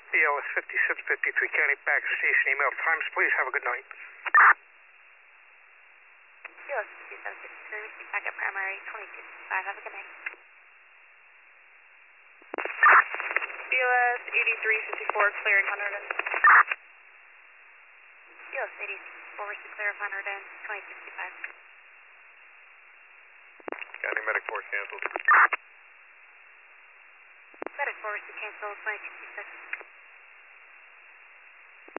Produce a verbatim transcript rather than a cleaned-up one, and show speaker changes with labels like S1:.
S1: B L S fifty-seven fifty-three, County Back Station, email times, please. Have a good night.
S2: B L S fifty-seven fifty-three, receive back at primary twenty-two fifty-five. Have a good night.
S3: B L S eighty-three fifty-four, clearing one hundred.
S2: B L S eighty-four, receive clear of one hundred twenty-two fifty-five.
S4: County Medic Force canceled.